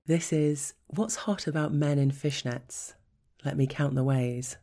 This is What's Hot About Men in Fishnets. Let me count the ways.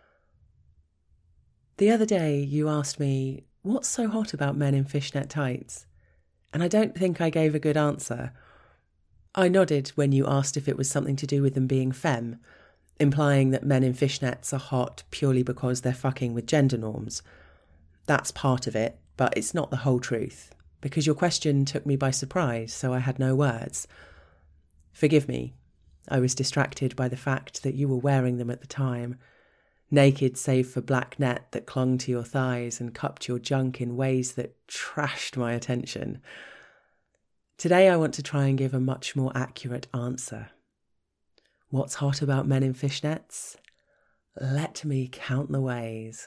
The other day you asked me, what's so hot about men in fishnet tights? And I don't think I gave a good answer. I nodded when you asked if it was something to do with them being femme, implying that men in fishnets are hot purely because they're fucking with gender norms. That's part of it, but it's not the whole truth, because your question took me by surprise, so I had no words. Forgive me, I was distracted by the fact that you were wearing them at the time, naked save for black net that clung to your thighs and cupped your junk in ways that trashed my attention. Today I want to try and give a much more accurate answer. What's hot about men in fishnets? Let me count the ways.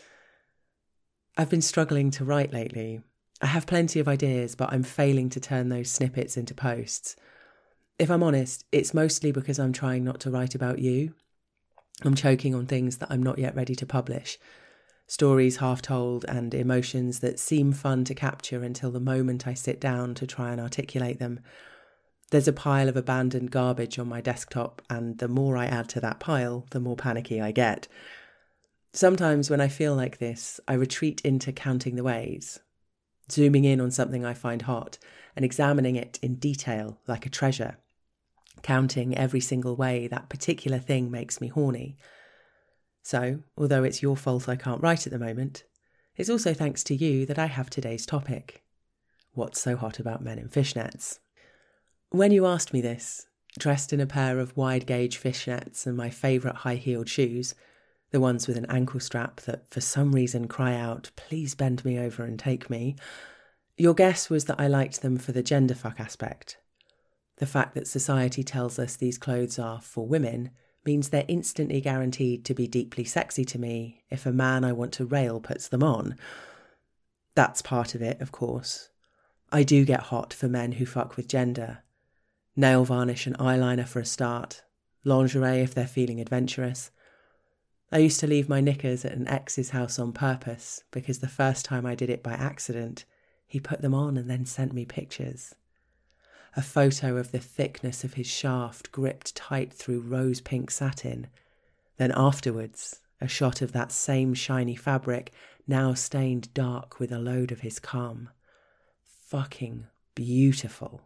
I've been struggling to write lately. I have plenty of ideas, but I'm failing to turn those snippets into posts. If I'm honest, it's mostly because I'm trying not to write about you. I'm choking on things that I'm not yet ready to publish. Stories half told and emotions that seem fun to capture until the moment I sit down to try and articulate them. There's a pile of abandoned garbage on my desktop, and the more I add to that pile, the more panicky I get. Sometimes when I feel like this, I retreat into counting the ways, zooming in on something I find hot and examining it in detail like a treasure, counting every single way that particular thing makes me horny. So, although it's your fault I can't write at the moment, it's also thanks to you that I have today's topic. What's so hot about men in fishnets? When you asked me this, dressed in a pair of wide-gauge fishnets and my favourite high-heeled shoes, the ones with an ankle strap that for some reason cry out, please bend me over and take me, your guess was that I liked them for the genderfuck aspect. The fact that society tells us these clothes are for women means they're instantly guaranteed to be deeply sexy to me if a man I want to rail puts them on. That's part of it, of course. I do get hot for men who fuck with gender. Nail varnish and eyeliner for a start. Lingerie if they're feeling adventurous. I used to leave my knickers at an ex's house on purpose because the first time I did it by accident, he put them on and then sent me pictures. A photo of the thickness of his shaft gripped tight through rose-pink satin. Then afterwards, a shot of that same shiny fabric, now stained dark with a load of his cum. Fucking beautiful.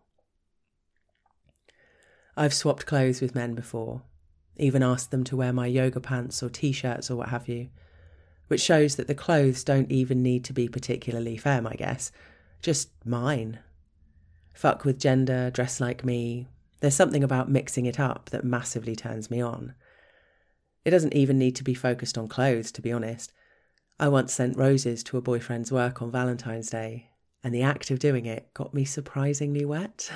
I've swapped clothes with men before, even asked them to wear my yoga pants or t-shirts or what have you, which shows that the clothes don't even need to be particularly femme, I guess, just mine. Fuck with gender, dress like me. There's something about mixing it up that massively turns me on. It doesn't even need to be focused on clothes, to be honest. I once sent roses to a boyfriend's work on Valentine's Day, and the act of doing it got me surprisingly wet.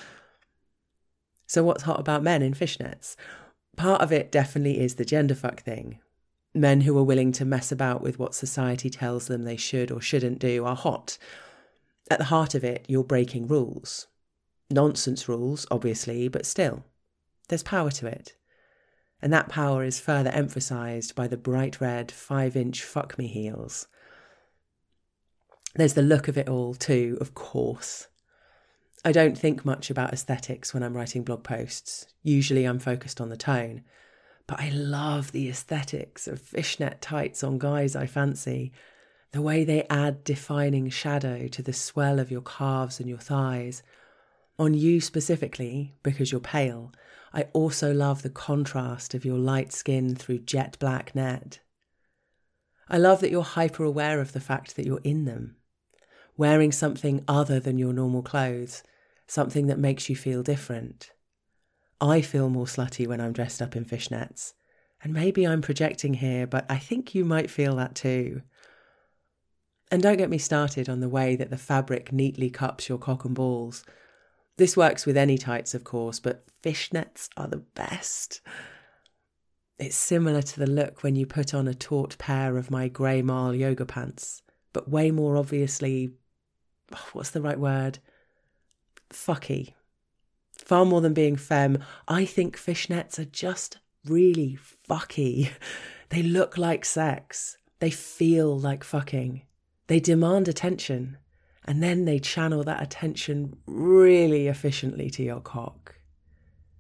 So what's hot about men in fishnets? Part of it definitely is the genderfuck thing. Men who are willing to mess about with what society tells them they should or shouldn't do are hot. At the heart of it, you're breaking rules. Nonsense rules, obviously, but still, there's power to it. And that power is further emphasised by the bright red 5-inch fuck me heels. There's the look of it all too, of course. I don't think much about aesthetics when I'm writing blog posts. Usually I'm focused on the tone. But I love the aesthetics of fishnet tights on guys I fancy. The way they add defining shadow to the swell of your calves and your thighs. On you specifically, because you're pale, I also love the contrast of your light skin through jet black net. I love that you're hyper aware of the fact that you're in them. Wearing something other than your normal clothes, something that makes you feel different. I feel more slutty when I'm dressed up in fishnets. And maybe I'm projecting here, but I think you might feel that too. And don't get me started on the way that the fabric neatly cups your cock and balls. This works with any tights, of course, but fishnets are the best. It's similar to the look when you put on a taut pair of my grey marl yoga pants, but way more obviously, what's the right word? Fucky. Far more than being femme, I think fishnets are just really fucky. They look like sex. They feel like fucking. They demand attention, and then they channel that attention really efficiently to your cock.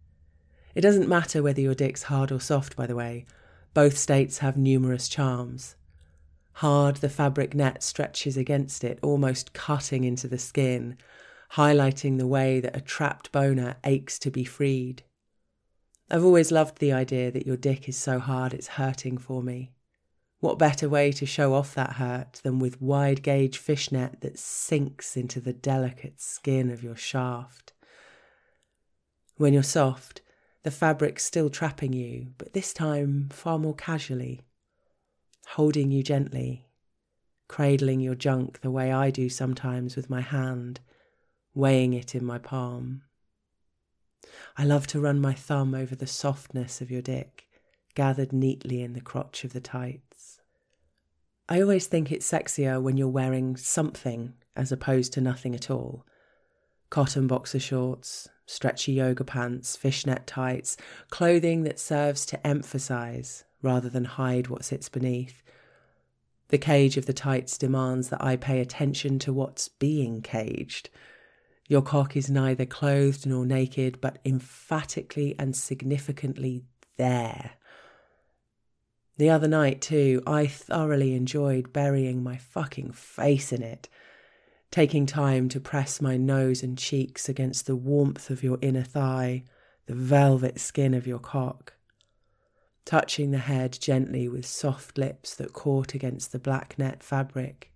It doesn't matter whether your dick's hard or soft, by the way. Both states have numerous charms. Hard, the fabric net stretches against it, almost cutting into the skin, highlighting the way that a trapped boner aches to be freed. I've always loved the idea that your dick is so hard it's hurting for me. What better way to show off that hurt than with wide gauge fishnet that sinks into the delicate skin of your shaft? When you're soft, the fabric's still trapping you, but this time far more casually, holding you gently, cradling your junk the way I do sometimes with my hand, weighing it in my palm. I love to run my thumb over the softness of your dick, gathered neatly in the crotch of the tights. I always think it's sexier when you're wearing something as opposed to nothing at all. Cotton boxer shorts, stretchy yoga pants, fishnet tights, clothing that serves to emphasize rather than hide what sits beneath. The cage of the tights demands that I pay attention to what's being caged. Your cock is neither clothed nor naked, but emphatically and significantly there. The other night, too, I thoroughly enjoyed burying my fucking face in it, taking time to press my nose and cheeks against the warmth of your inner thigh, the velvet skin of your cock, touching the head gently with soft lips that caught against the black net fabric.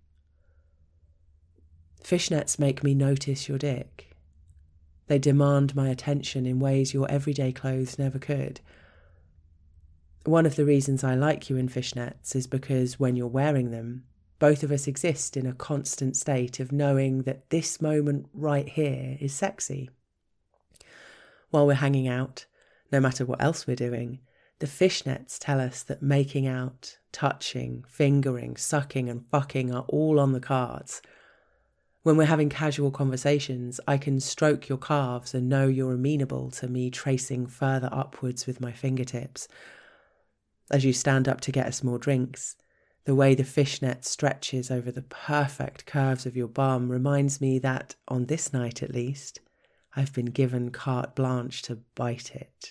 Fishnets make me notice your dick. They demand my attention in ways your everyday clothes never could. One of the reasons I like you in fishnets is because when you're wearing them, both of us exist in a constant state of knowing that this moment right here is sexy. While we're hanging out, no matter what else we're doing, the fishnets tell us that making out, touching, fingering, sucking and fucking are all on the cards. When we're having casual conversations, I can stroke your calves and know you're amenable to me tracing further upwards with my fingertips. As you stand up to get us more drinks, the way the fishnet stretches over the perfect curves of your bum reminds me that, on this night at least, I've been given carte blanche to bite it.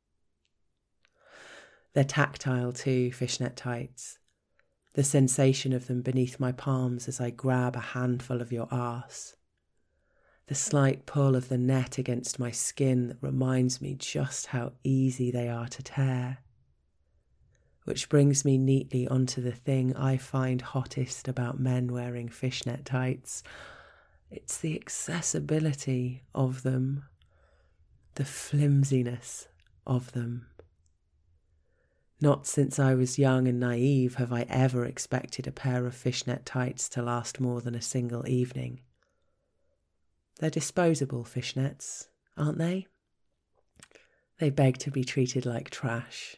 They're tactile too, fishnet tights. The sensation of them beneath my palms as I grab a handful of your arse. The slight pull of the net against my skin that reminds me just how easy they are to tear. Which brings me neatly onto the thing I find hottest about men wearing fishnet tights. It's the accessibility of them, the flimsiness of them. Not since I was young and naive have I ever expected a pair of fishnet tights to last more than a single evening. They're disposable fishnets, aren't they? They beg to be treated like trash.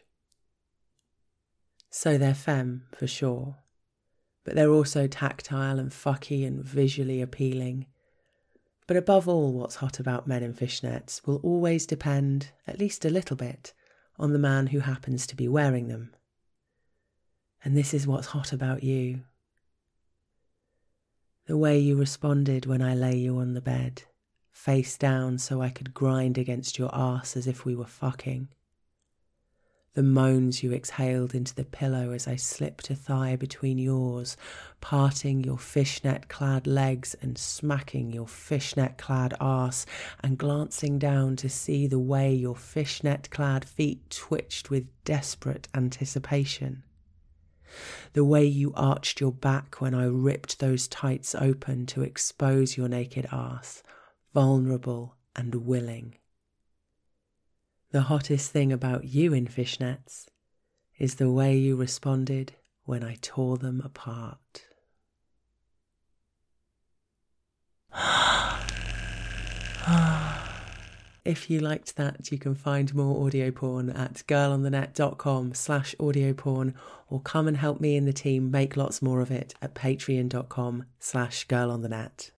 So they're femme, for sure, but they're also tactile and fucky and visually appealing. But above all, what's hot about men in fishnets will always depend, at least a little bit, on the man who happens to be wearing them. And this is what's hot about you. The way you responded when I lay you on the bed, face down so I could grind against your arse as if we were fucking. The moans you exhaled into the pillow as I slipped a thigh between yours, parting your fishnet-clad legs and smacking your fishnet-clad arse, and glancing down to see the way your fishnet-clad feet twitched with desperate anticipation. The way you arched your back when I ripped those tights open to expose your naked arse, vulnerable and willing. The hottest thing about you in fishnets is the way you responded when I tore them apart. If you liked that, you can find more audio porn at girlonthenet.com/audio-porn, or come and help me and the team make lots more of it at patreon.com/girlonthenet.